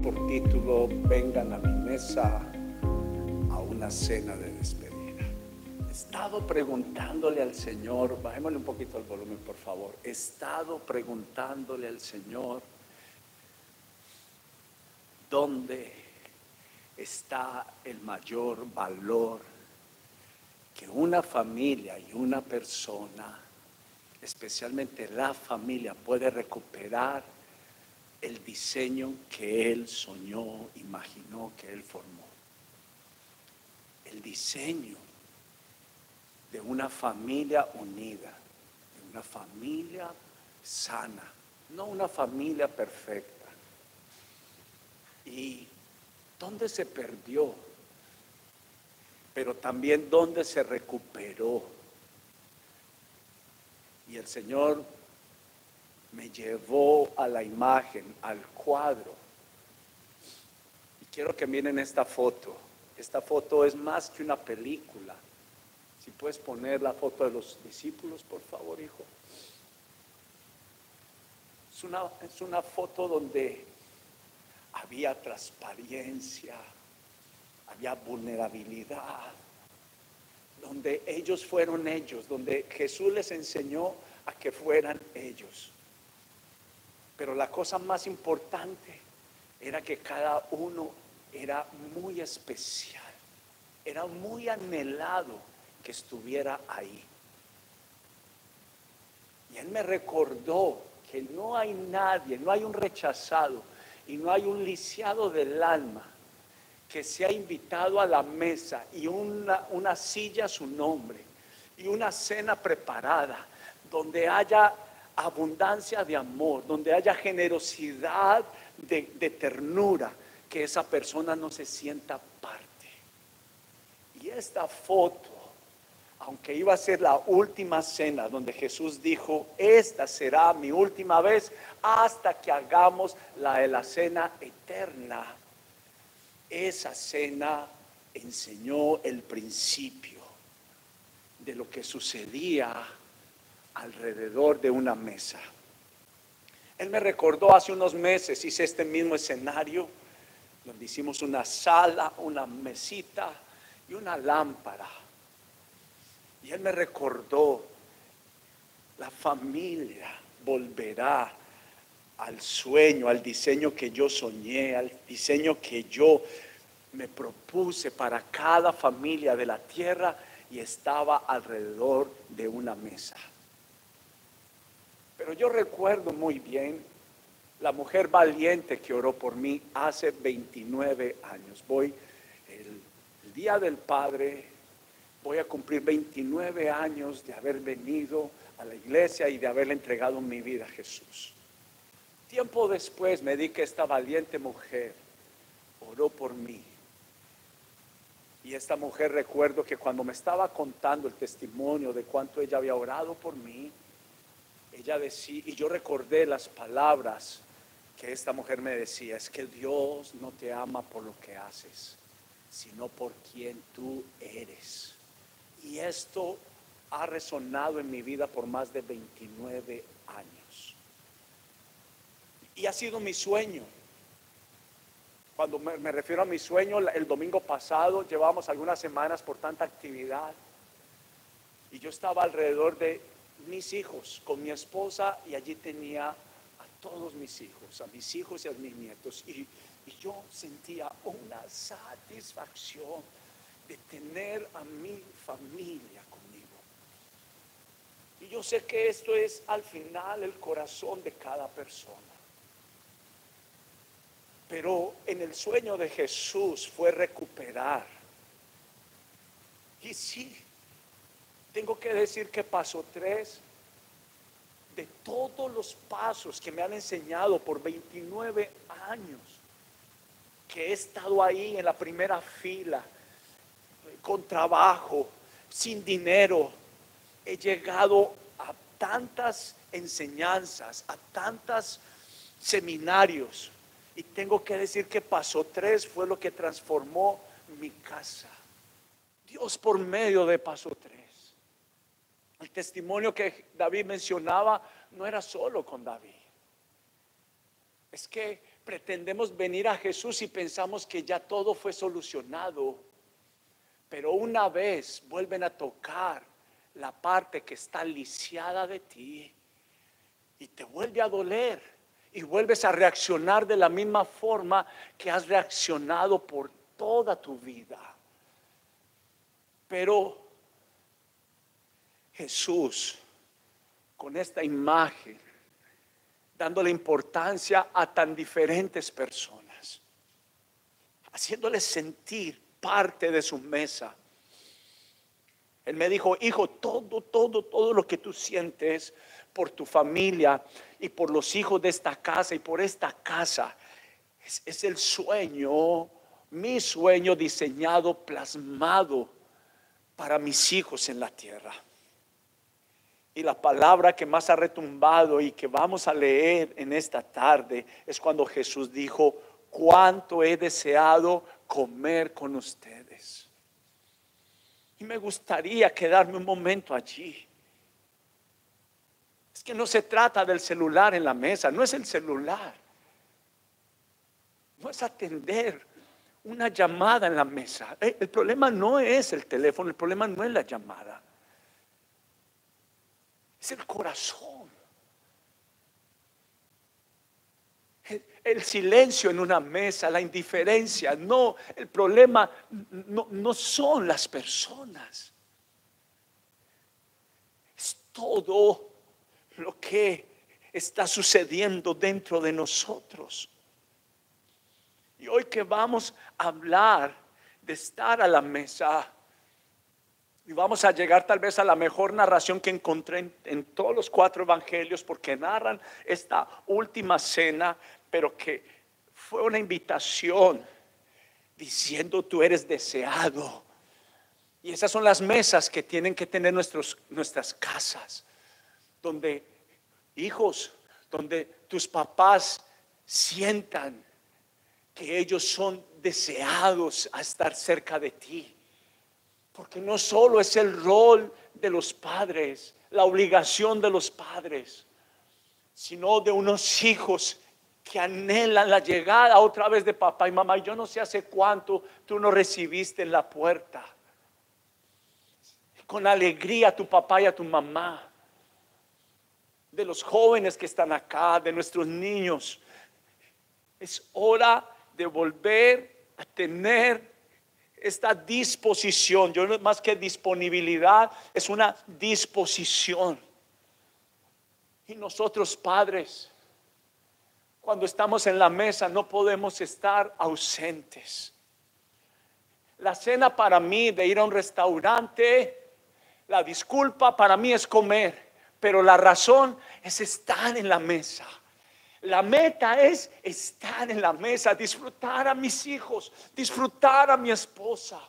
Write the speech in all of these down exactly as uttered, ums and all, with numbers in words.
por título Vengan a mi mesa a una cena de despedida. He estado preguntándole al Señor, bajémosle un poquito el volumen por favor, he estado preguntándole al Señor dónde está el mayor valor que una familia y una persona, especialmente la familia, puede recuperar el diseño que Él soñó, imaginó, que Él formó. El diseño de una familia unida, de una familia sana, no una familia perfecta. ¿Y dónde se perdió? Pero también dónde se recuperó. Y el Señor me llevó a la imagen, al cuadro. Y quiero que miren esta foto. Esta foto es más que una película. Si puedes poner la foto de los discípulos, por favor, hijo. Es una, es una foto donde había transparencia, había vulnerabilidad, donde ellos fueron ellos, donde Jesús les enseñó a que fueran ellos. Pero la cosa más importante era que cada uno era muy especial, era muy anhelado que estuviera ahí. Y Él me recordó que no hay nadie, no hay un rechazado y no hay un lisiado del alma que sea invitado a la mesa y una, una silla a su nombre y una cena preparada donde haya abundancia de amor, donde haya generosidad de, de ternura, que esa persona no se sienta parte. Y esta foto, aunque iba a ser la última cena donde Jesús dijo, esta será mi última vez hasta que hagamos la de la cena eterna, esa cena enseñó el principio de lo que sucedía alrededor de una mesa. Él me recordó hace unos meses, hice este mismo escenario, donde hicimos una sala, una mesita y una lámpara. Y Él me recordó, la familia volverá al sueño, al diseño que yo soñé, al diseño que yo me propuse para cada familia de la tierra, y estaba alrededor de una mesa. Pero yo recuerdo muy bien la mujer valiente que oró por mí hace veintinueve años. Voy el, el día del Padre, voy a cumplir veintinueve años de haber venido a la iglesia y de haberle entregado mi vida a Jesús. Tiempo después me di que esta valiente mujer oró por mí. Y esta mujer, recuerdo que cuando me estaba contando el testimonio de cuánto ella había orado por mí, ella decía, y yo recordé las palabras que esta mujer me decía, es que Dios no te ama por lo que haces, sino por quien tú eres. Y esto ha resonado en mi vida por más de veintinueve años. Y ha sido mi sueño. Cuando me, me refiero a mi sueño, el domingo pasado llevamos algunas semanas por tanta actividad. Y yo estaba alrededor de mis hijos, con mi esposa, y allí tenía a todos mis hijos, a mis hijos y a mis nietos. Y, y yo sentía una satisfacción de tener a mi familia conmigo. Y yo sé que esto es al final el corazón de cada persona. Pero en el sueño de Jesús fue recuperar. Y sí, tengo que decir que paso tres de todos los pasos que me han enseñado por veintinueve años, que he estado ahí en la primera fila, con trabajo, sin dinero, he llegado a tantas enseñanzas, a tantos seminarios. Y tengo que decir que Paso tres fue lo que transformó mi casa. Dios por medio de Paso tres. El testimonio que David mencionaba no era solo con David. Es que pretendemos venir a Jesús y pensamos que ya todo fue solucionado, pero una vez vuelven a tocar la parte que está lisiada de ti y te vuelve a doler y vuelves a reaccionar de la misma forma que has reaccionado por toda tu vida. Pero Jesús, con esta imagen, dándole importancia a tan diferentes personas, haciéndoles sentir parte de su mesa. Él me dijo: hijo, todo, todo, todo lo que tú sientes por tu familia y por los hijos de esta casa y por esta casa, es, es el sueño, mi sueño diseñado, plasmado para mis hijos en la tierra. Y la palabra que más ha retumbado y que vamos a leer en esta tarde es cuando Jesús dijo: cuánto he deseado comer con ustedes. Y me gustaría quedarme un momento allí. Es que no se trata del celular en la mesa, no es el celular, no es atender una llamada en la mesa. El problema no es el teléfono, el problema no es la llamada, es el corazón. El, el silencio en una mesa, la indiferencia. No, el problema no, no son las personas, es todo lo que está sucediendo dentro de nosotros. Y hoy que vamos a hablar de estar a la mesa, y vamos a llegar tal vez a la mejor narración que encontré en, en todos los cuatro evangelios, porque narran esta última cena, pero que fue una invitación diciendo: tú eres deseado. Y esas son las mesas que tienen que tener nuestros, nuestras casas, donde hijos, donde tus papás sientan que ellos son deseados a estar cerca de ti. Porque no solo es el rol de los padres, la obligación de los padres, sino de unos hijos que anhelan la llegada otra vez de papá y mamá. Yo no sé hace cuánto tú no recibiste en la puerta con alegría a tu papá y a tu mamá. De los jóvenes que están acá, de nuestros niños, es hora de volver a tener esta disposición. Yo no, más que disponibilidad, es una disposición. Y nosotros, padres, cuando estamos en la mesa, no podemos estar ausentes. La cena para mí de ir a un restaurante, la disculpa para mí es comer, pero la razón es estar en la mesa. La meta es estar en la mesa, disfrutar a mis hijos, disfrutar a mi esposa.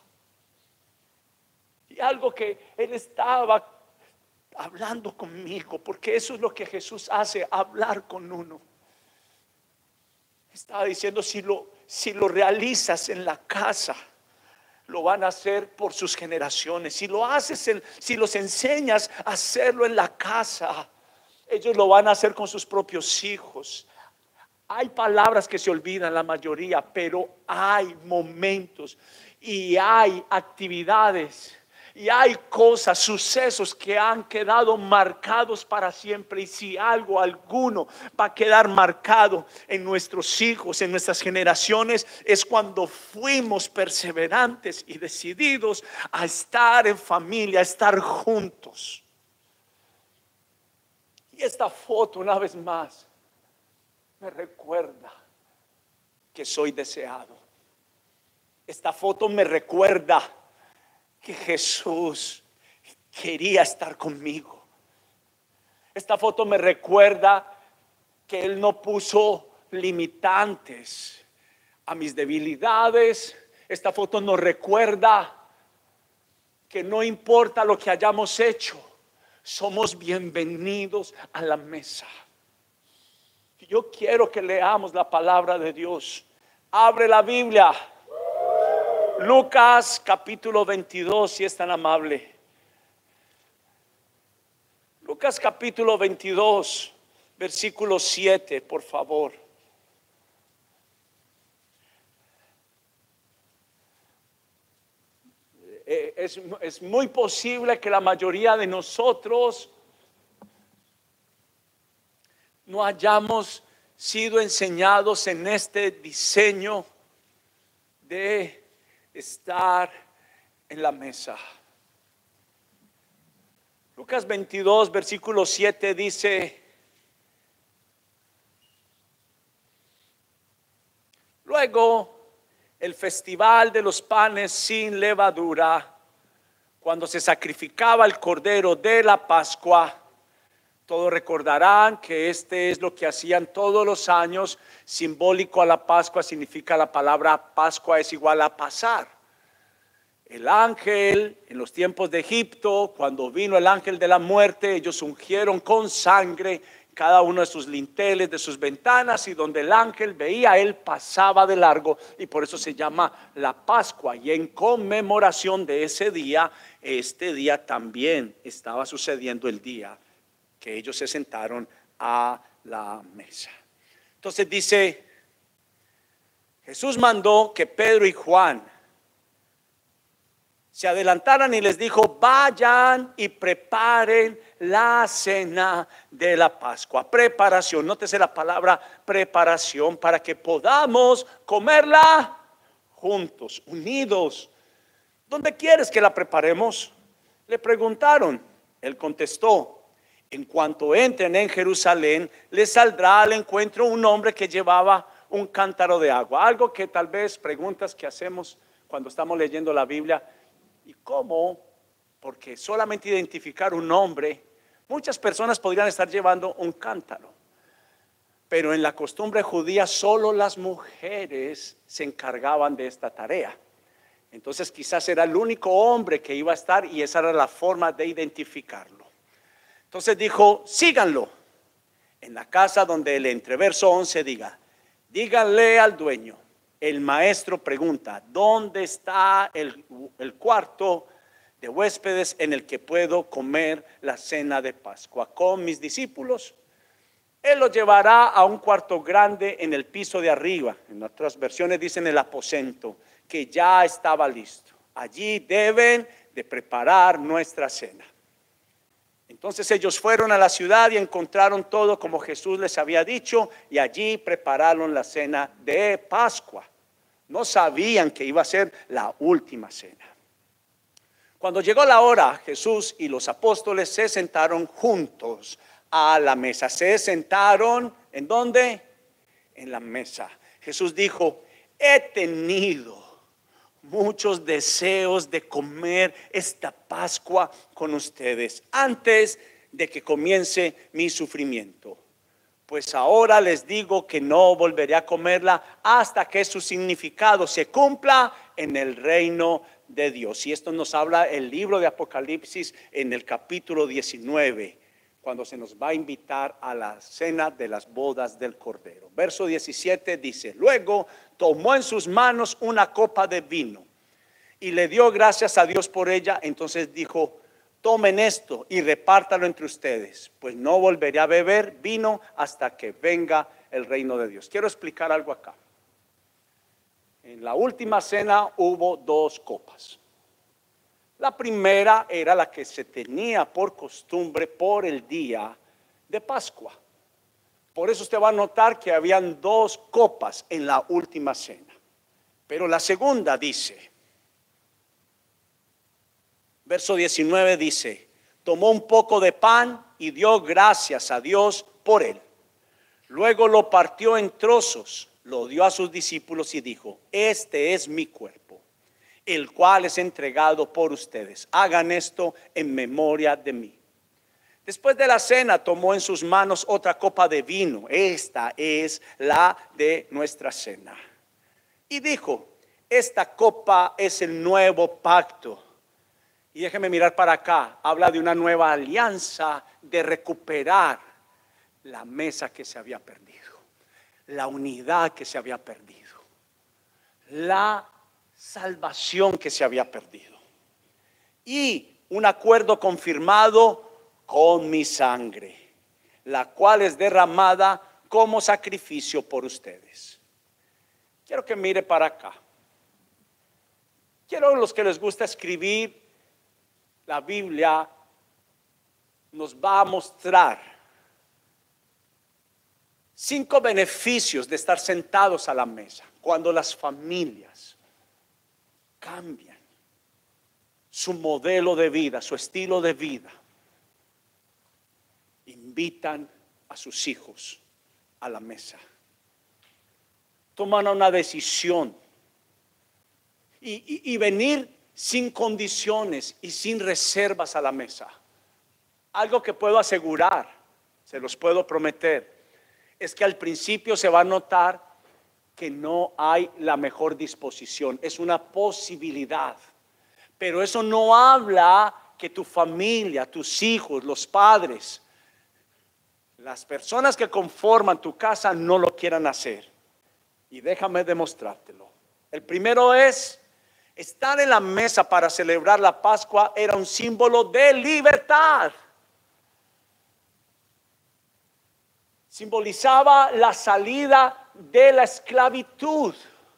Y algo que él estaba hablando conmigo, porque eso es lo que Jesús hace, hablar con uno. Estaba diciendo: si lo, si lo realizas en la casa, lo van a hacer por sus generaciones. Si lo haces, en, si los enseñas a hacerlo en la casa, ellos lo van a hacer con sus propios hijos. Hay palabras que se olvidan la mayoría, pero hay momentos y hay actividades y hay cosas, sucesos que han quedado marcados para siempre. Y si algo alguno va a quedar marcado en nuestros hijos, en nuestras generaciones, es cuando fuimos perseverantes y decididos a estar en familia, a estar juntos. Y esta foto, una vez más, me recuerda que soy deseado. Esta foto me recuerda que Jesús quería estar conmigo. Esta foto me recuerda que Él no puso limitantes a mis debilidades. Esta foto nos recuerda que no importa lo que hayamos hecho, somos bienvenidos a la mesa. Yo quiero que leamos la palabra de Dios. Abre la Biblia. Lucas capítulo veintidós, si es tan amable. Lucas capítulo veintidós, versículo siete, por favor. es, es muy posible que la mayoría de nosotros no hayamos sido enseñados en este diseño de estar en la mesa. Lucas veintidós, versículo siete dice: luego el festival de los panes sin levadura, cuando se sacrificaba el cordero de la Pascua. Todos recordarán que este es lo que hacían todos los años, simbólico a la Pascua. Significa, la palabra Pascua es igual a pasar. El ángel en los tiempos de Egipto, cuando vino el ángel de la muerte, ellos ungieron con sangre cada uno de sus linteles, de sus ventanas, y donde el ángel veía, él pasaba de largo, y por eso se llama la Pascua. Y en conmemoración de ese día, este día también estaba sucediendo el día que ellos se sentaron a la mesa. Entonces dice, Jesús mandó que Pedro y Juan se adelantaran y les dijo: vayan y preparen la cena de la Pascua. Preparación, nótese la palabra preparación, para que podamos comerla juntos, unidos. ¿Dónde quieres que la preparemos?, le preguntaron. Él contestó: en cuanto entren en Jerusalén, les saldrá al encuentro un hombre que llevaba un cántaro de agua. Algo que tal vez, preguntas que hacemos cuando estamos leyendo la Biblia: ¿y cómo? Porque solamente identificar un hombre, muchas personas podrían estar llevando un cántaro, pero en la costumbre judía solo las mujeres se encargaban de esta tarea. Entonces quizás era el único hombre que iba a estar, y esa era la forma de identificarlo. Entonces dijo: síganlo. En la casa donde el entreverso once diga: díganle al dueño, el maestro pregunta, ¿dónde está el, el cuarto de huéspedes en el que puedo comer la cena de Pascua con mis discípulos? Él lo llevará a un cuarto grande en el piso de arriba. En otras versiones dicen el aposento, que ya estaba listo. Allí deben de preparar nuestra cena. Entonces ellos fueron a la ciudad y encontraron todo como Jesús les había dicho, y allí prepararon la cena de Pascua. No sabían que iba a ser la última cena. Cuando llegó la hora, Jesús y los apóstoles se sentaron juntos a la mesa. Se sentaron, ¿en dónde? En la mesa. Jesús dijo: he tenido muchos deseos de comer esta Pascua con ustedes antes de que comience mi sufrimiento. Pues ahora les digo que no volveré a comerla hasta que su significado se cumpla en el reino de Dios. Y esto nos habla el libro de Apocalipsis en el capítulo diecinueve, cuando se nos va a invitar a la cena de las bodas del Cordero. Verso diecisiete dice: luego tomó en sus manos una copa de vino y le dio gracias a Dios por ella. Entonces dijo: tomen esto y repártalo entre ustedes, pues no volveré a beber vino hasta que venga el reino de Dios. Quiero explicar algo acá. En la última cena hubo dos copas. La primera era la que se tenía por costumbre por el día de Pascua. Por eso usted va a notar que habían dos copas en la última cena. Pero la segunda dice, verso diecinueve dice: tomó un poco de pan y dio gracias a Dios por él. Luego lo partió en trozos, lo dio a sus discípulos y dijo: este es mi cuerpo, el cual es entregado por ustedes. Hagan esto en memoria de mí. Después de la cena tomó en sus manos otra copa de vino. Esta es la de nuestra cena. Y dijo: esta copa es el nuevo pacto. Y déjeme mirar para acá. Habla de una nueva alianza, de recuperar la mesa que se había perdido, la unidad que se había perdido, la salvación que se había perdido, y un acuerdo confirmado con mi sangre, la cual es derramada como sacrificio por ustedes. Quiero que mire para acá. Quiero a los que les gusta escribir la Biblia nos va a mostrar cinco beneficios de estar sentados a la mesa cuando las familias cambian su modelo de vida, su estilo de vida, invitan a sus hijos a la mesa, toman una decisión y, y, y venir sin condiciones y sin reservas a la mesa. Algo que puedo asegurar, se los puedo prometer, es que al principio se va a notar que no hay la mejor disposición. Es una posibilidad, pero eso no habla que tu familia, tus hijos, los padres, las personas que conforman tu casa no lo quieran hacer. Y déjame demostrártelo. El primero es, estar en la mesa para celebrar la Pascua era un símbolo de libertad. Simbolizaba la salida de la esclavitud.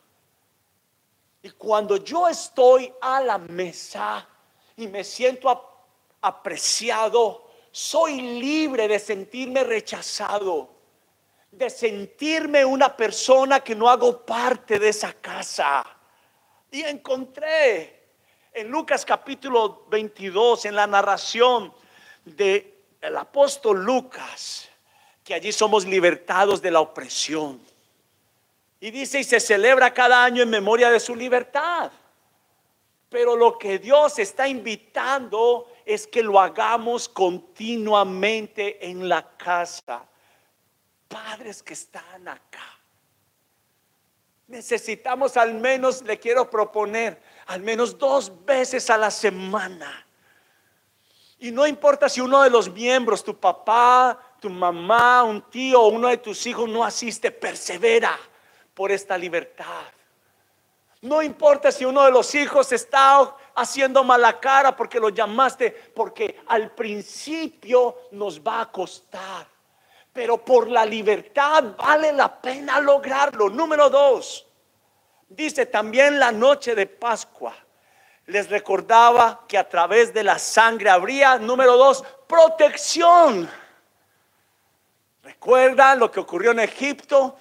Y cuando yo estoy a la mesa y me siento ap- apreciado, soy libre de sentirme rechazado, de sentirme una persona que no hago parte de esa casa. Y encontré en Lucas capítulo veintidós, en la narración del apóstol Lucas, que allí somos libertados de la opresión. Y dice, y se celebra cada año en memoria de su libertad. Pero lo que Dios está invitando es que lo hagamos continuamente en la casa. Padres que están acá, necesitamos al menos, le quiero proponer, al menos dos veces a la semana. Y no importa si uno de los miembros, tu papá, tu mamá, un tío o uno de tus hijos no asiste, persevera por esta libertad. No importa si uno de los hijos está haciendo mala cara porque lo llamaste, porque al principio nos va a costar, pero por la libertad vale la pena lograrlo. Número dos, dice también la noche de Pascua les recordaba que a través de la sangre habría, número dos, protección. ¿Recuerdan lo que ocurrió en Egipto?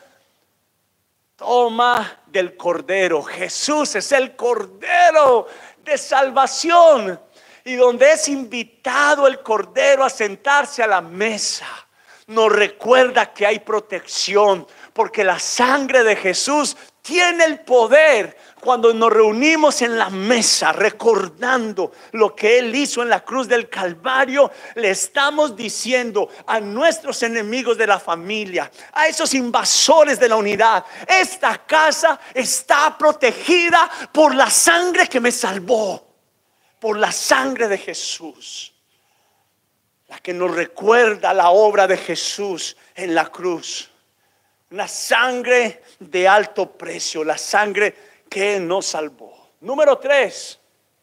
Toma del cordero. Jesús es el cordero de salvación. Y donde es invitado el cordero a sentarse a la mesa, nos recuerda que hay protección, porque la sangre de Jesús tiene el poder. Cuando nos reunimos en la mesa recordando lo que Él hizo en la cruz del Calvario, le estamos diciendo a nuestros enemigos de la familia, a esos invasores de la unidad: esta casa está protegida por la sangre que me salvó, por la sangre de Jesús, la que nos recuerda la obra de Jesús en la cruz. Una sangre de alto precio, la sangre que nos salvó. Número tres,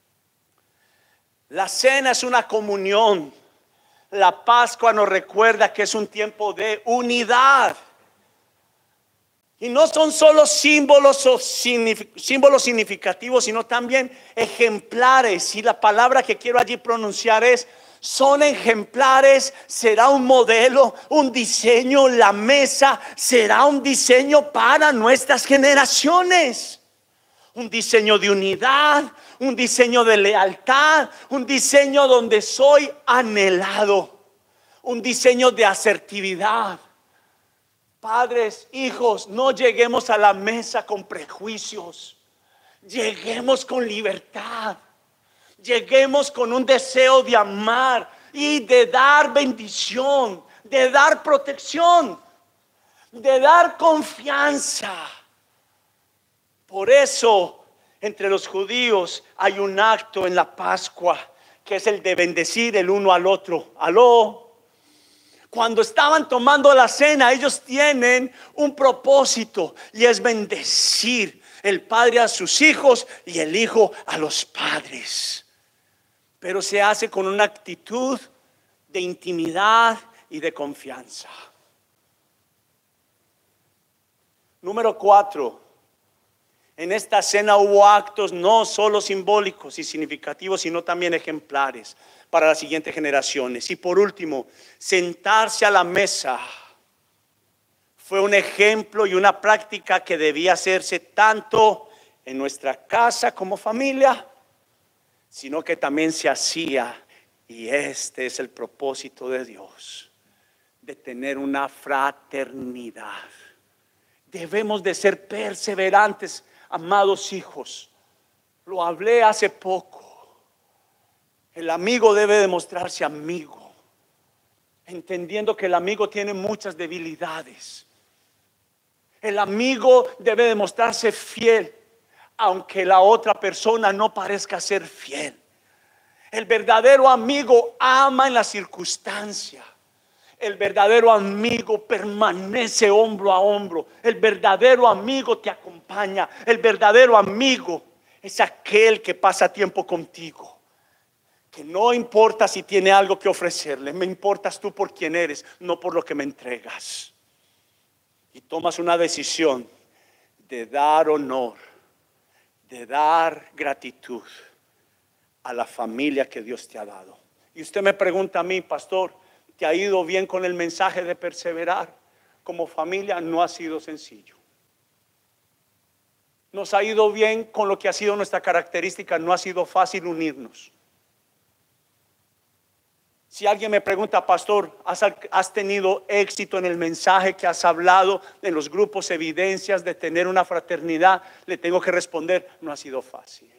la cena es una comunión. La Pascua nos recuerda que es un tiempo de unidad. Y no son solo símbolos o signific- símbolos significativos, sino también ejemplares. Y la palabra que quiero allí pronunciar es: son ejemplares. Será un modelo, un diseño. La mesa será un diseño para nuestras generaciones. Un diseño de unidad, un diseño de lealtad, un diseño donde soy anhelado, un diseño de asertividad. Padres, hijos, no lleguemos a la mesa con prejuicios. Lleguemos con libertad. Lleguemos con un deseo de amar y de dar bendición, de dar protección, de dar confianza. Por eso, entre los judíos hay un acto en la Pascua que es el de bendecir el uno al otro. Aló. Cuando estaban tomando la cena, ellos tienen un propósito, y es bendecir el padre a sus hijos y el hijo a los padres. Pero se hace con una actitud de intimidad y de confianza. Número cuatro, En esta cena hubo actos no solo simbólicos y significativos, sino también ejemplares para las siguientes generaciones. Y por último, sentarse a la mesa fue un ejemplo y una práctica que debía hacerse tanto en nuestra casa como familia, sino que también se hacía, y este es el propósito de Dios, de tener una fraternidad. Debemos de ser perseverantes, amados hijos. Lo hablé hace poco. El amigo debe demostrarse amigo, entendiendo que el amigo tiene muchas debilidades. El amigo debe demostrarse fiel, aunque la otra persona no parezca ser fiel. El verdadero amigo ama en la circunstancia. El verdadero amigo permanece hombro a hombro. El verdadero amigo te acompaña. El verdadero amigo es aquel que pasa tiempo contigo, que no importa si tiene algo que ofrecerle, me importas tú por quien eres, no por lo que me entregas. Y tomas una decisión de dar honor, de dar gratitud a la familia que Dios te ha dado. Y usted me pregunta a mí, pastor, ¿te ha ido bien con el mensaje de perseverar? Como familia no ha sido sencillo. Nos ha ido bien con lo que ha sido nuestra característica, no ha sido fácil unirnos. Si alguien me pregunta, pastor, ¿has, has tenido éxito en el mensaje que has hablado en los grupos, evidencias de tener una fraternidad? Le tengo que responder, no ha sido fácil.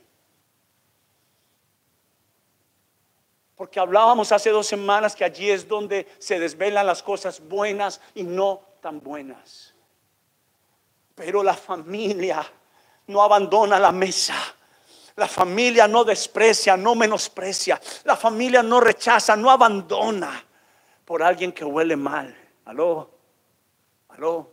Porque hablábamos hace dos semanas que allí es donde se desvelan las cosas buenas y no tan buenas. Pero la familia no abandona la mesa. La familia no desprecia, no menosprecia. La familia no rechaza, no abandona por alguien que huele mal. Aló, aló.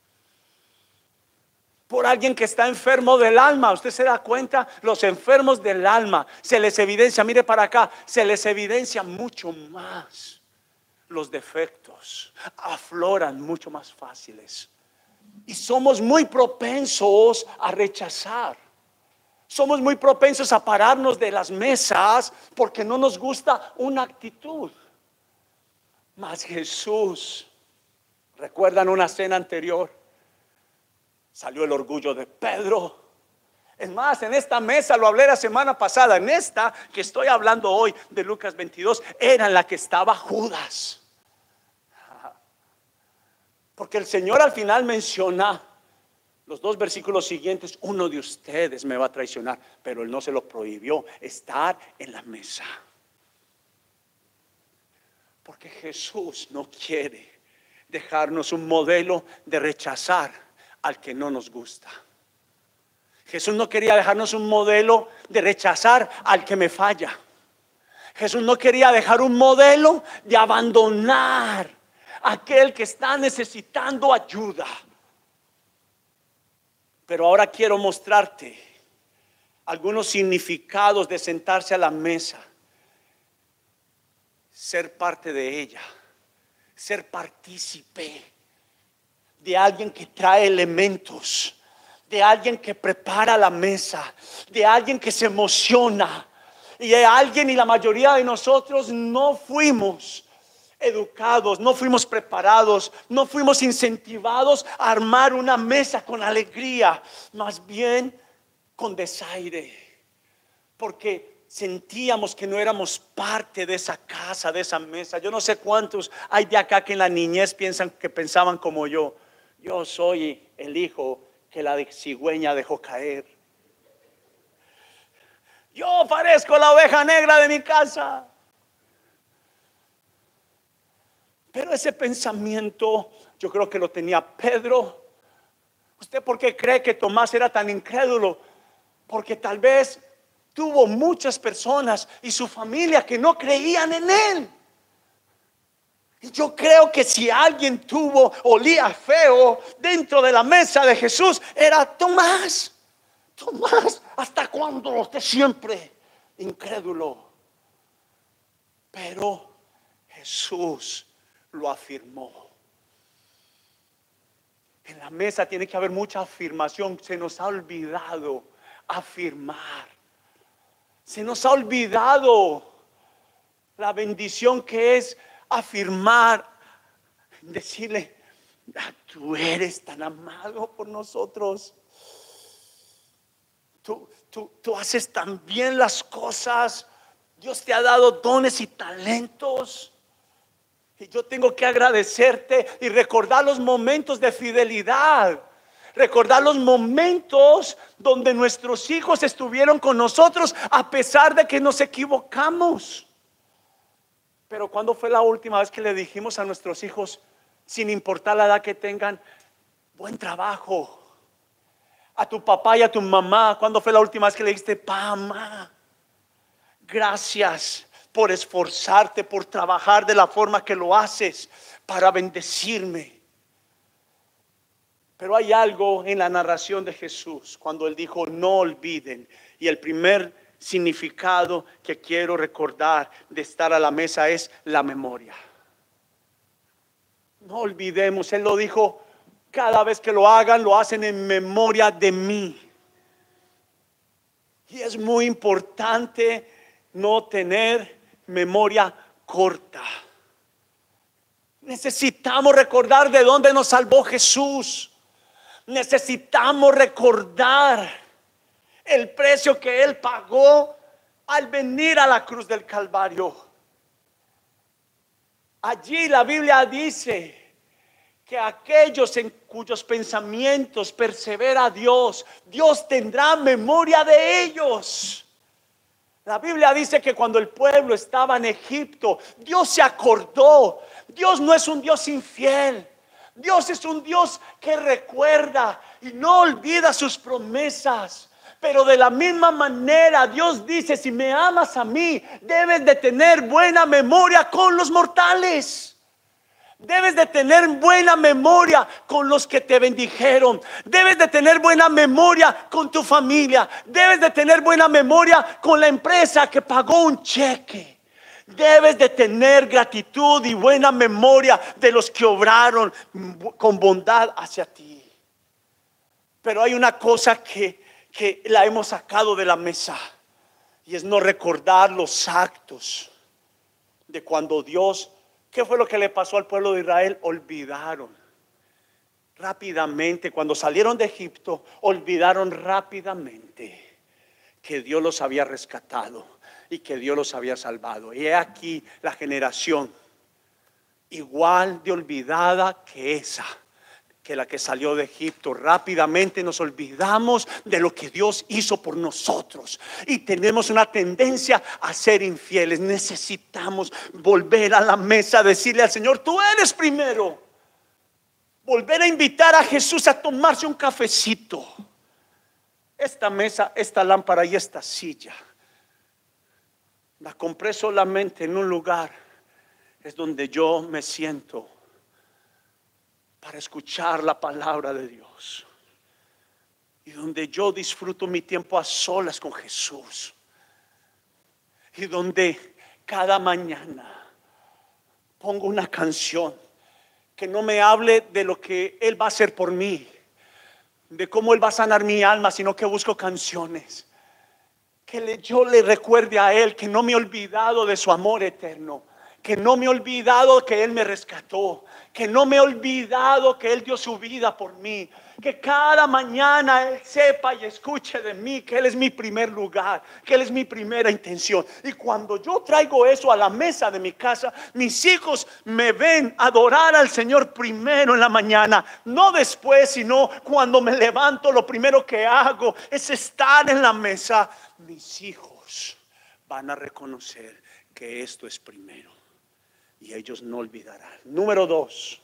Por alguien que está enfermo del alma. Usted se da cuenta, los enfermos del alma se les evidencia, mire para acá, se les evidencia mucho más. Los defectos afloran mucho más fáciles. Y somos muy propensos a rechazar. Somos muy propensos a pararnos de las mesas porque no nos gusta una actitud. Mas Jesús, ¿recuerdan una cena anterior? Salió el orgullo de Pedro. Es más, en esta mesa, lo hablé la semana pasada, en esta que estoy hablando hoy de Lucas veintidós, era en la que estaba Judas. Porque el Señor al final menciona los dos versículos siguientes: uno de ustedes me va a traicionar. Pero Él no se lo prohibió, estar en la mesa. Porque Jesús no quiere dejarnos un modelo de rechazar al que no nos gusta. Jesús no quería dejarnos un modelo de rechazar al que me falla. Jesús no quería dejar un modelo de abandonar a aquel que está necesitando ayuda. Pero ahora quiero mostrarte algunos significados de sentarse a la mesa, ser parte de ella, ser partícipe de alguien que trae elementos, de alguien que prepara la mesa, de alguien que se emociona, y de alguien, y la mayoría de nosotros no fuimos educados, no fuimos preparados, no fuimos incentivados a armar una mesa con alegría, más bien con desaire, porque sentíamos que no éramos parte de esa casa, de esa mesa. Yo no sé cuántos hay de acá que en la niñez piensan que pensaban como yo. Yo soy el hijo que la cigüeña dejó caer. Yo parezco la oveja negra de mi casa. Pero ese pensamiento yo creo que lo tenía Pedro. ¿Usted por qué cree que Tomás era tan incrédulo? Porque tal vez tuvo muchas personas y su familia que no creían en él. Y yo creo que si alguien tuvo, olía feo dentro de la mesa de Jesús, era Tomás. Tomás, ¿hasta cuándo usted siempre incrédulo? Pero Jesús lo afirmó. En la mesa tiene que haber mucha afirmación. Se nos ha olvidado afirmar. Se nos ha olvidado la bendición que es afirmar, decirle: ah, tú eres tan amado por nosotros. Tú, tú, tú haces tan bien las cosas. Dios te ha dado dones y talentos. Y yo tengo que agradecerte y recordar los momentos de fidelidad. Recordar los momentos donde nuestros hijos estuvieron con nosotros a pesar de que nos equivocamos. Pero ¿cuándo fue la última vez que le dijimos a nuestros hijos, sin importar la edad que tengan, buen trabajo? A tu papá y a tu mamá, ¿cuándo fue la última vez que le dijiste: mamá, gracias por esforzarte, por trabajar de la forma que lo haces para bendecirme? Pero hay algo en la narración de Jesús cuando Él dijo: no olviden. Y el primer significado que quiero recordar de estar a la mesa es la memoria. No olvidemos, Él lo dijo: cada vez que lo hagan, lo hacen en memoria de mí. Y es muy importante no tener memoria corta. Necesitamos recordar de dónde nos salvó Jesús. Necesitamos recordar el precio que Él pagó al venir a la cruz del Calvario. Allí la Biblia dice que aquellos en cuyos pensamientos persevera Dios, Dios tendrá memoria de ellos. La Biblia dice que cuando el pueblo estaba en Egipto, Dios se acordó. Dios no es un Dios infiel. Dios es un Dios que recuerda y no olvida sus promesas. Pero de la misma manera Dios dice: si me amas a mí, debes de tener buena memoria con los mortales. Debes de tener buena memoria con los que te bendijeron. Debes de tener buena memoria con tu familia. Debes de tener buena memoria con la empresa que pagó un cheque. Debes de tener gratitud y buena memoria de los que obraron con bondad hacia ti. Pero hay una cosa que, que la hemos sacado de la mesa, y es no recordar los actos de cuando Dios... ¿Qué fue lo que le pasó al pueblo de Israel? Olvidaron rápidamente. Cuando salieron de Egipto, olvidaron rápidamente que Dios los había rescatado y que Dios los había salvado. Y he aquí la generación igual de olvidada que esa, que la que salió de Egipto. Rápidamente nos olvidamos de lo que Dios hizo por nosotros y tenemos una tendencia a ser infieles. Necesitamos volver a la mesa, decirle al Señor: tú eres primero. Volver a invitar a Jesús a tomarse un cafecito. Esta mesa, esta lámpara y esta silla la compré solamente en un lugar, es donde yo me siento para escuchar la palabra de Dios, y donde yo disfruto mi tiempo a solas con Jesús, y donde cada mañana pongo una canción que no me hable de lo que Él va a hacer por mí, de cómo Él va a sanar mi alma, sino que busco canciones que le, yo le recuerde a Él que no me he olvidado de su amor eterno, que no me he olvidado que Él me rescató, que no me he olvidado que Él dio su vida por mí, que cada mañana Él sepa y escuche de mí que Él es mi primer lugar, que Él es mi primera intención. Y cuando yo traigo eso a la mesa de mi casa, mis hijos me ven adorar al Señor primero en la mañana, no después, sino cuando me levanto, lo primero que hago es estar en la mesa. Mis hijos van a reconocer que esto es primero, y ellos no olvidarán. Número dos,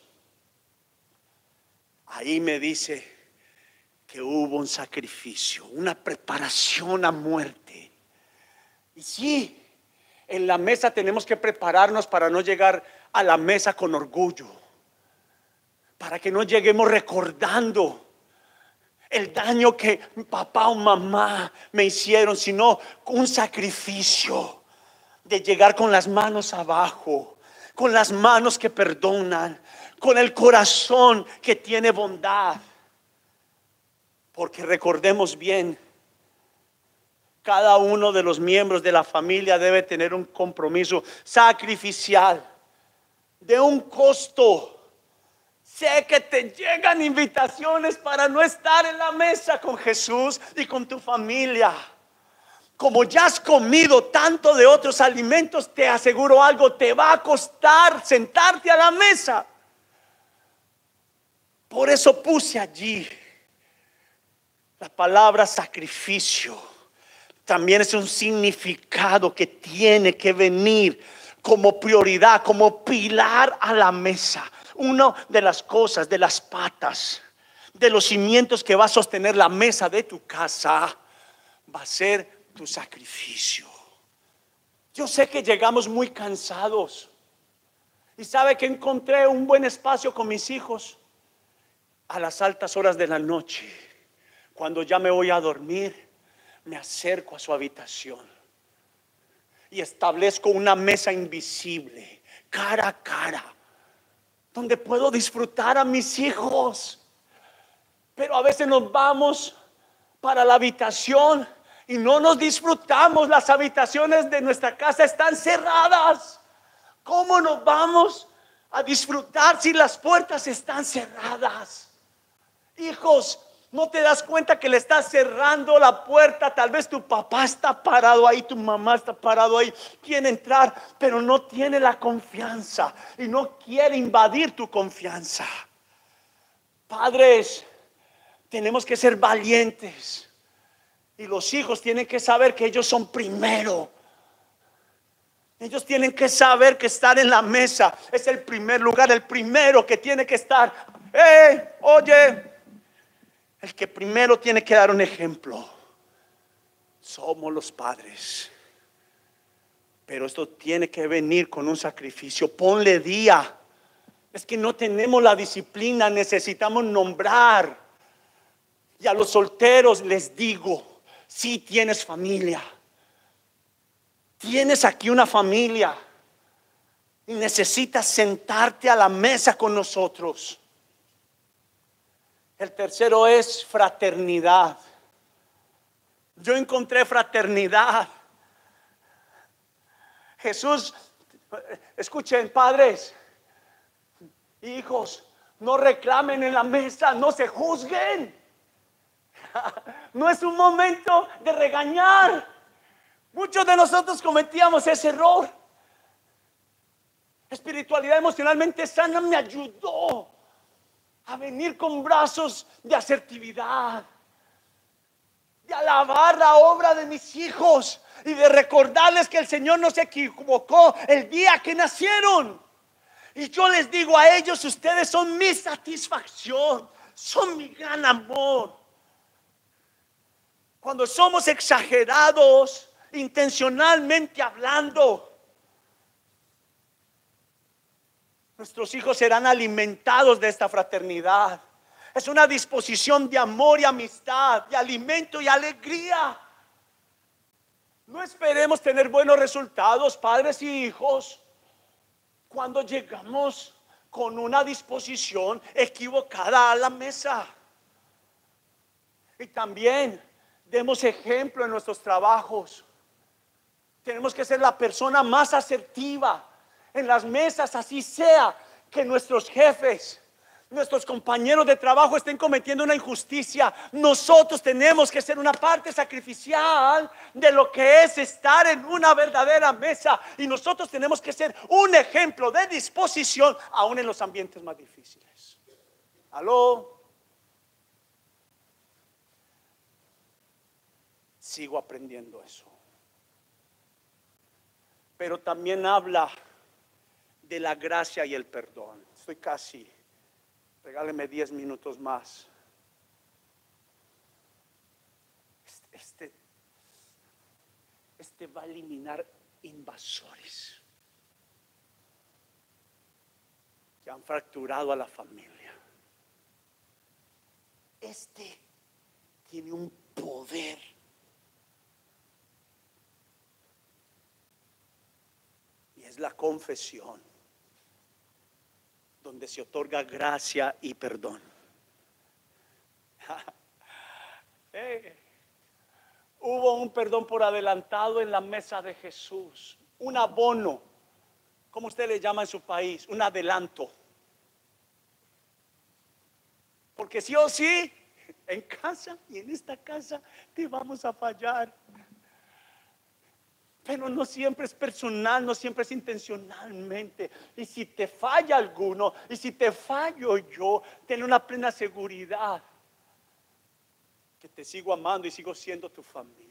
ahí me dice que hubo un sacrificio, una preparación a muerte. Y sí, en la mesa tenemos que prepararnos para no llegar a la mesa con orgullo, para que no lleguemos recordando el daño que papá o mamá me hicieron, sino un sacrificio de llegar con las manos abajo, con las manos que perdonan, con el corazón que tiene bondad. Porque recordemos bien, cada uno de los miembros de la familia debe tener un compromiso sacrificial de un costo. Sé que te llegan invitaciones para no estar en la mesa con Jesús y con tu familia. Como ya has comido tanto de otros alimentos, te aseguro algo, te va a costar sentarte a la mesa. Por eso puse allí la palabra sacrificio. También es un significado que tiene que venir como prioridad, como pilar a la mesa. Una de las cosas, de las patas, de los cimientos que va a sostener la mesa de tu casa, va a ser tu sacrificio. Yo sé que llegamos muy cansados. Y sabe que encontré un buen espacio con mis hijos a las altas horas de la noche. Cuando ya me voy a dormir, me acerco a su habitación y establezco una mesa invisible, cara a cara, donde puedo disfrutar a mis hijos. Pero a veces nos vamos para la habitación y no nos disfrutamos. Las habitaciones de nuestra casa están cerradas. ¿Cómo nos vamos a disfrutar si las puertas están cerradas? Hijos, ¿no te das cuenta que le estás cerrando la puerta? Tal vez tu papá está parado ahí, tu mamá está parado ahí, quiere entrar, pero no tiene la confianza y no quiere invadir tu confianza. Padres, tenemos que ser valientes y los hijos tienen que saber que ellos son primero. Ellos tienen que saber que estar en la mesa es el primer lugar, el primero que tiene que estar. ¡Eh, oye! El que primero tiene que dar un ejemplo somos los padres. Pero esto tiene que venir con un sacrificio. Ponle día. Es que no tenemos la disciplina, necesitamos nombrar. Y a los solteros les digo, si tienes familia, tienes aquí una familia y necesitas sentarte a la mesa con nosotros. El tercero es fraternidad. Yo encontré fraternidad. Jesús, escuchen, padres, hijos, no reclamen en la mesa, no se juzguen. No es un momento de regañar. Muchos de nosotros cometíamos ese error. Espiritualidad emocionalmente sana me ayudó a venir con brazos de asertividad, de alabar la obra de mis hijos y de recordarles que el Señor no se equivocó el día que nacieron. Y yo les digo a ellos, ustedes son mi satisfacción, son mi gran amor. Cuando somos exagerados, intencionalmente hablando, nuestros hijos serán alimentados de esta fraternidad. Es una disposición de amor y amistad, de alimento y alegría. No esperemos tener buenos resultados, padres y hijos, cuando llegamos con una disposición equivocada a la mesa. Y también demos ejemplo en nuestros trabajos. Tenemos que ser la persona más asertiva en las mesas, así sea que nuestros jefes, nuestros compañeros de trabajo estén cometiendo una injusticia. Nosotros tenemos que ser una parte sacrificial de lo que es estar en una verdadera mesa. Y nosotros tenemos que ser un ejemplo de disposición aún en los ambientes más difíciles. ¿Aló? Sigo aprendiendo eso. Pero también habla de la gracia y el perdón. Estoy casi, regáleme diez minutos más. Este, este, este va a eliminar invasores que han fracturado a la familia. Este tiene un poder. Y es la confesión, donde se otorga gracia y perdón. Eh, Hubo un perdón por adelantado en la mesa de Jesús, un abono, como usted le llama en su país, un adelanto. Porque sí o sí, en casa y en esta casa te vamos a fallar. Pero no siempre es personal, no siempre es intencionalmente. Y si te falla alguno, y si te fallo yo, ten una plena seguridad que te sigo amando y sigo siendo tu familia.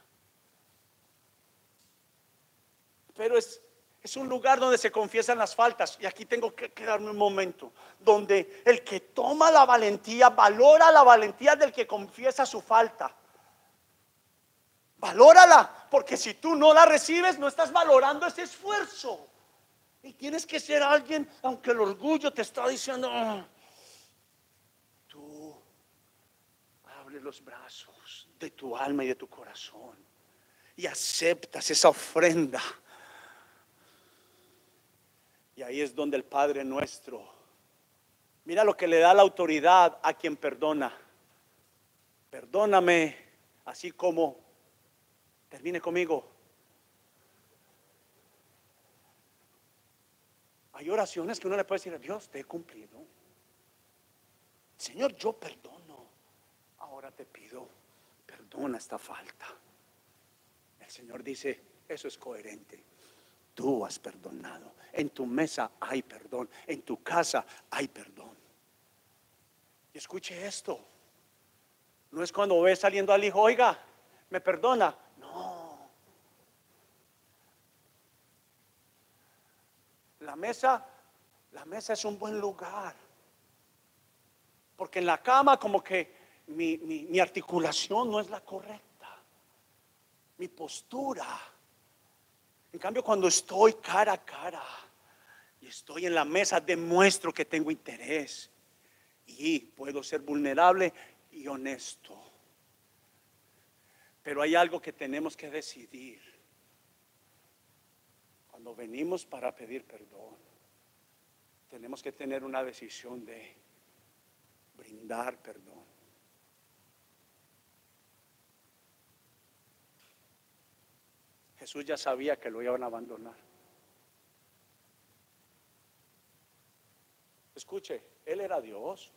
Pero es, es un lugar donde se confiesan las faltas. Y aquí tengo que quedarme un momento. Donde el que toma la valentía, valora la valentía del que confiesa su falta. Valórala, porque si tú no la recibes, no estás valorando ese esfuerzo. Y tienes que ser alguien, aunque el orgullo te está diciendo, oh, tú abre los brazos de tu alma y de tu corazón y aceptas esa ofrenda. Y ahí es donde el Padre nuestro, mira lo que le da la autoridad a quien perdona. Perdóname, así como, termine conmigo. Hay oraciones que uno le puede decir a Dios, te he cumplido. Señor, yo perdono. Ahora te pido, perdona esta falta. El Señor dice, eso es coherente. Tú has perdonado. En tu mesa hay perdón. En tu casa hay perdón. Y escuche esto. No es cuando ves saliendo al hijo, oiga, ¿me perdona? No. La mesa, la mesa es un buen lugar. Porque en la cama como que mi, mi, mi articulación no es la correcta. Mi postura. En cambio, cuando estoy cara a cara y estoy en la mesa, demuestro que tengo interés y puedo ser vulnerable y honesto. Pero hay algo que tenemos que decidir cuando venimos para pedir perdón. Tenemos que tener una decisión de brindar perdón. Jesús ya sabía que lo iban a abandonar. Escuche, Él era Dios.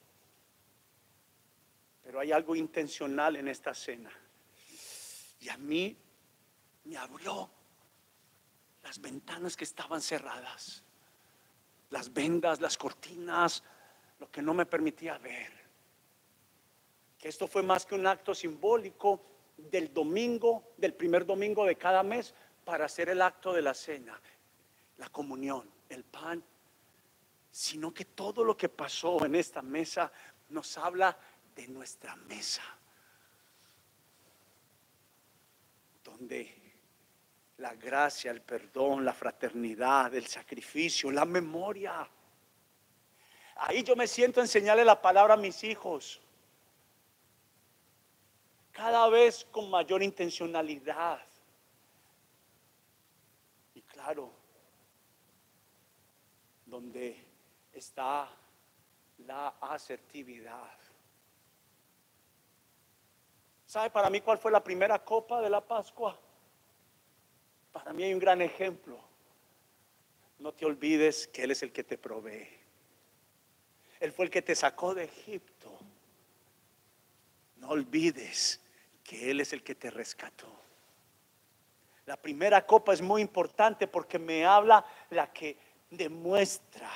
Pero hay algo intencional en esta cena. Y a mí me abrió las ventanas que estaban cerradas. Las vendas, las cortinas, lo que no me permitía ver. Que esto fue más que un acto simbólico del domingo, del primer domingo de cada mes, para hacer el acto de la cena, la comunión, el pan, sino que todo lo que pasó en esta mesa nos habla de nuestra mesa, donde la gracia, el perdón, la fraternidad, el sacrificio, la memoria. Ahí yo me siento a enseñarle la palabra a mis hijos, cada vez con mayor intencionalidad. Y claro, donde está la asertividad. ¿Sabe para mí cuál fue la primera copa de la Pascua? Para mí hay un gran ejemplo. No te olvides que Él es el que te provee. Él fue el que te sacó de Egipto. No olvides que Él es el que te rescató. La primera copa es muy importante porque me habla la que demuestra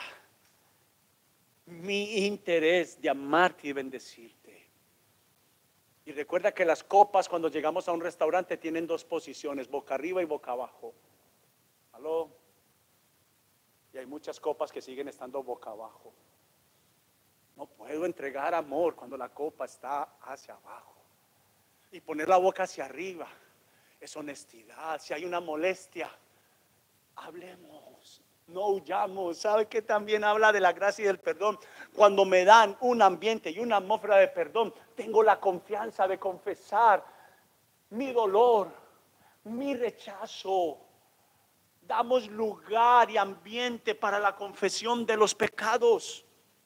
mi interés de amarte y bendecirte. Y recuerda que las copas cuando llegamos a un restaurante tienen dos posiciones, boca arriba y boca abajo. ¿Aló? Y hay muchas copas que siguen estando boca abajo. No puedo entregar amor cuando la copa está hacia abajo. Y poner la boca hacia arriba es honestidad. Si hay una molestia, hablemos, no huyamos. ¿Sabe que también habla de la gracia y del perdón? Cuando me dan un ambiente y una atmósfera de perdón, tengo la confianza de confesar mi dolor, mi rechazo. Damos lugar y ambiente para la confesión de los pecados.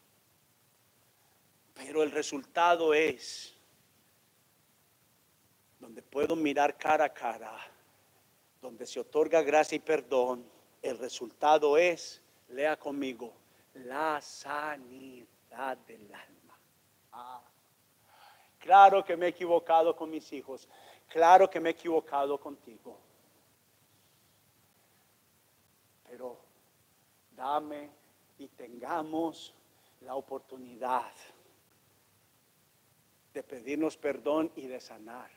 Pero el resultado es donde puedo mirar cara a cara, donde se otorga gracia y perdón. El resultado es, lea conmigo, la sanidad del alma. Ah, claro que me he equivocado con mis hijos. Claro que me he equivocado contigo. Pero dame y tengamos la oportunidad de pedirnos perdón y de sanar.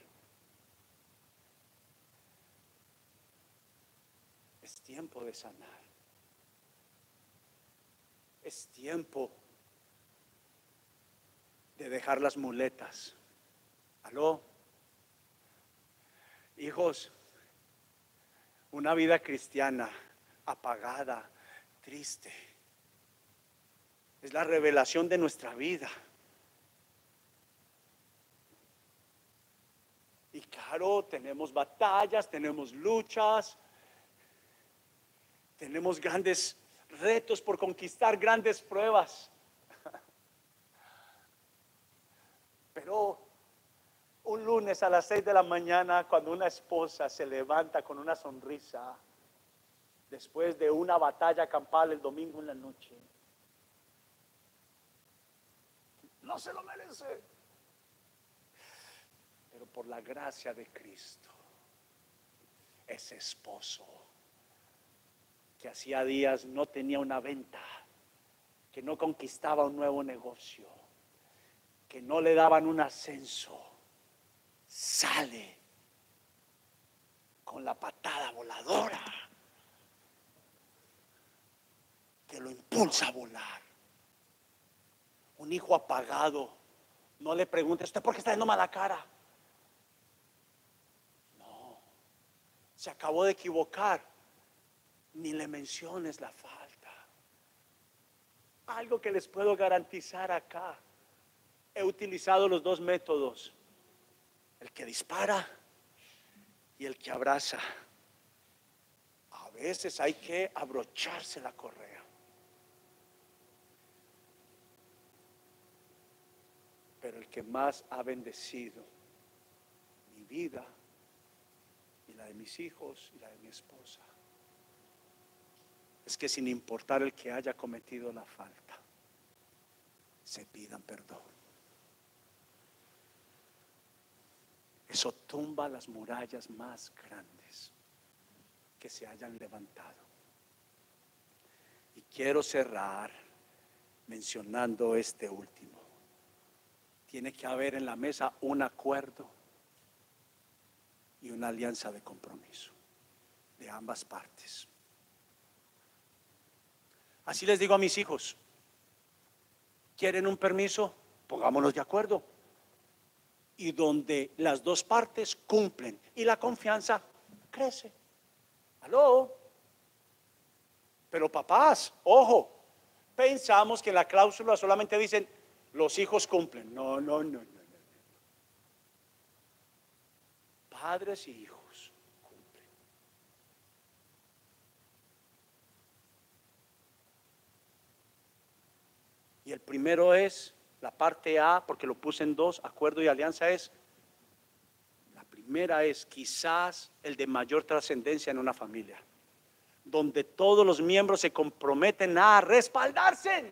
Es tiempo de sanar. Es tiempo de dejar las muletas. ¿Aló? Hijos, una vida cristiana apagada, triste, es la revelación de nuestra vida. Y claro, tenemos batallas, tenemos luchas, tenemos grandes retos por conquistar, grandes pruebas. Pero un lunes a las seis de la mañana, cuando una esposa se levanta con una sonrisa, después de una batalla campal el domingo en la noche, no se lo merece. Pero por la gracia de Cristo, ese esposo que hacía días no tenía una venta, que no conquistaba un nuevo negocio, que no le daban un ascenso, sale con la patada voladora que lo impulsa a volar. Un hijo apagado, no le pregunte, ¿usted por qué está dando mala cara? No, se acabó de equivocar, ni le menciones la falta. Algo que les puedo garantizar acá, he utilizado los dos métodos, el que dispara y el que abraza. A veces hay que abrocharse la correa. Pero el que más ha bendecido mi vida y la de mis hijos y la de mi esposa es que sin importar el que haya cometido la falta, se pidan perdón. Eso tumba las murallas más grandes que se hayan levantado. Y quiero cerrar mencionando este último. Tiene que haber en la mesa un acuerdo y una alianza de compromiso de ambas partes. Así les digo a mis hijos, ¿quieren un permiso? Pongámonos de acuerdo. Y donde las dos partes cumplen y la confianza crece. ¿Aló? Pero papás, ojo, pensamos que en la cláusula solamente dicen los hijos cumplen. No, no, no, no, no. Padres y hijos cumplen. Y el primero es la parte A, porque lo puse en dos, acuerdo y alianza es. La primera es quizás el de mayor trascendencia en una familia, donde todos los miembros se comprometen a respaldarse.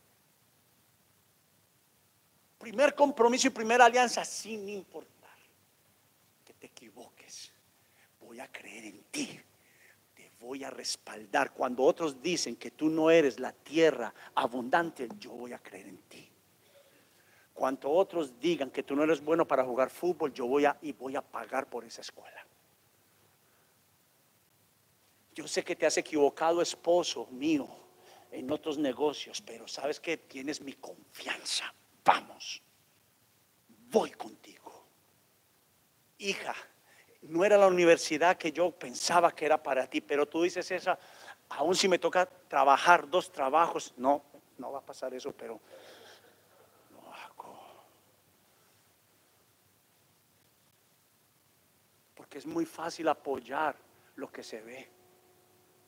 Primer compromiso y primera alianza, sin importar que te equivoques, voy a creer en ti, te voy a respaldar. Cuando otros dicen que tú no eres la tierra abundante, yo voy a creer en ti. Cuando otros digan que tú no eres bueno para jugar fútbol, yo voy a y voy a pagar por esa escuela. Yo sé que te has equivocado, esposo mío, en otros negocios, pero sabes que tienes mi confianza. Vamos, voy contigo. Hija, no era la universidad que yo pensaba que era para ti, pero tú dices esa, aún si me toca trabajar dos trabajos, no, no va a pasar eso, pero lo hago. Porque es muy fácil apoyar lo que se ve.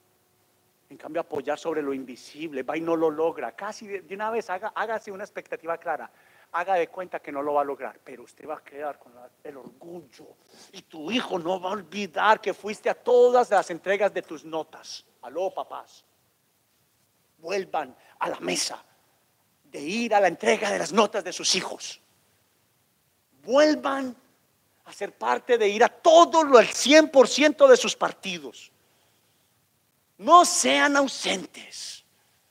cambio, apoyar sobre lo invisible, va y no lo logra. Casi de, de una vez haga, hágase una expectativa clara. Haga de cuenta que no lo va a lograr, pero usted va a quedar con la, el orgullo. Y tu hijo no va a olvidar que fuiste a todas las entregas de tus notas. Aló, papás. Vuelvan a la mesa de ir a la entrega de las notas de sus hijos. Vuelvan a ser parte de ir a todo lo, el cien por ciento de sus partidos. No sean ausentes.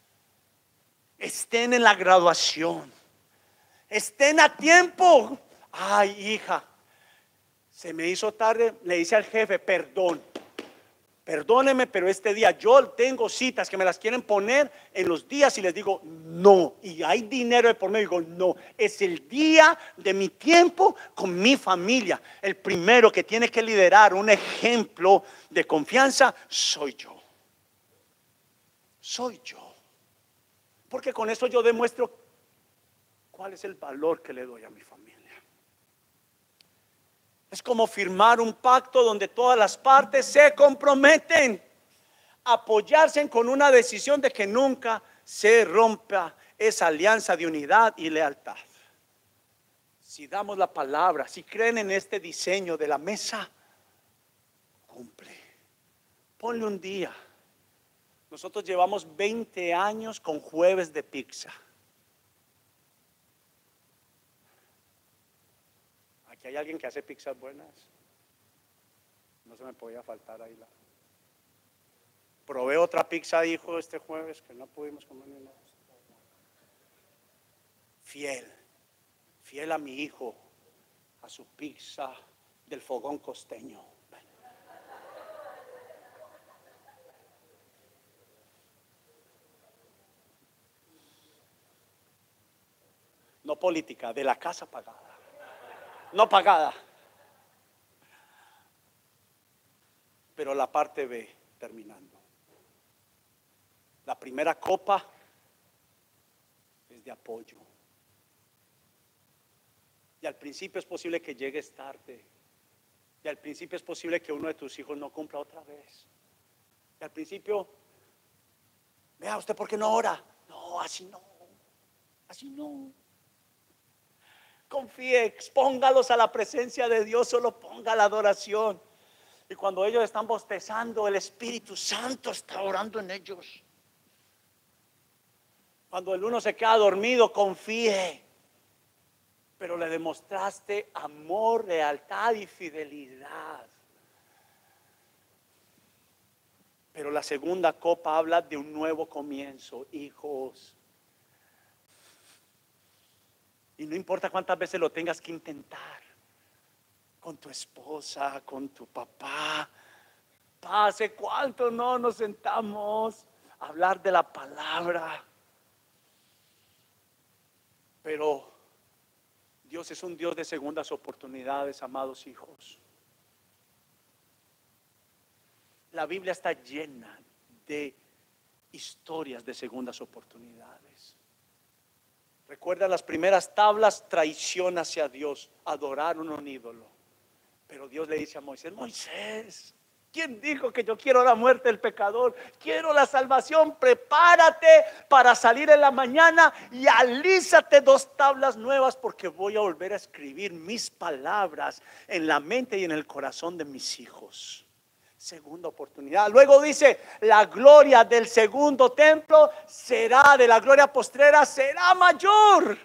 Estén en la graduación. Estén a tiempo. Ay, hija, se me hizo tarde. Le dice al jefe, perdón, perdóneme, pero este día yo tengo citas que me las quieren poner en los días y les digo no. Y hay dinero de por medio, digo no. Es el día de mi tiempo con mi familia. El primero que tiene que liderar un ejemplo de confianza soy yo. Soy yo. Porque con eso yo demuestro cuál es el valor que le doy a mi familia. Es como firmar un pacto donde todas las partes se comprometen a apoyarse con una decisión de que nunca se rompa esa alianza de unidad y lealtad. Si damos la palabra, si creen en este diseño de la mesa, cumple. Ponle un día. Nosotros llevamos veinte años con jueves de pizza. ¿Aquí hay alguien que hace pizzas buenas? No se me podía faltar ahí la. Probé otra pizza, hijo, este jueves que no pudimos comer ni nada. Fiel, fiel a mi hijo, a su pizza del fogón costeño. No política, de la casa pagada. No pagada. Pero la parte B, terminando. La primera copa es de apoyo. Y al principio es posible que llegues tarde. Y al principio es posible que uno de tus hijos no cumpla otra vez. Y al principio, vea usted, ¿por qué no ora? No, así no. Así no. Confíe, expóngalos a la presencia de Dios, solo ponga la adoración. Y cuando ellos están bostezando, el Espíritu Santo está orando en ellos. Cuando el uno se queda dormido, confíe. Pero le demostraste amor, lealtad y fidelidad. Pero la segunda copa habla de un nuevo comienzo, hijos. Y no importa cuántas veces lo tengas que intentar, con tu esposa, con tu papá. Hace cuánto no nos sentamos a hablar de la palabra. Pero Dios es un Dios de segundas oportunidades, amados hijos. La Biblia está llena de historias de segundas oportunidades. Recuerda las primeras tablas, traición hacia Dios, adoraron a un ídolo. Pero Dios le dice a Moisés, Moisés, ¿quién dijo que yo quiero la muerte del pecador? Quiero la salvación, prepárate para salir en la mañana y alízate dos tablas nuevas porque voy a volver a escribir mis palabras en la mente y en el corazón de mis hijos. Segunda oportunidad. Luego dice, la gloria del segundo templo será, de la gloria postrera, será mayor.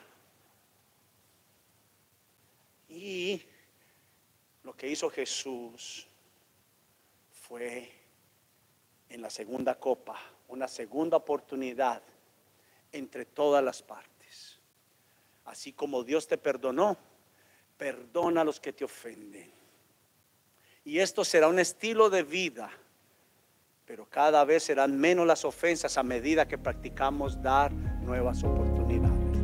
Y lo que hizo Jesús fue en la segunda copa, una segunda oportunidad entre todas las partes. Así como Dios te perdonó, perdona a los que te ofenden. Y esto será un estilo de vida, pero cada vez serán menos las ofensas a medida que practicamos dar nuevas oportunidades.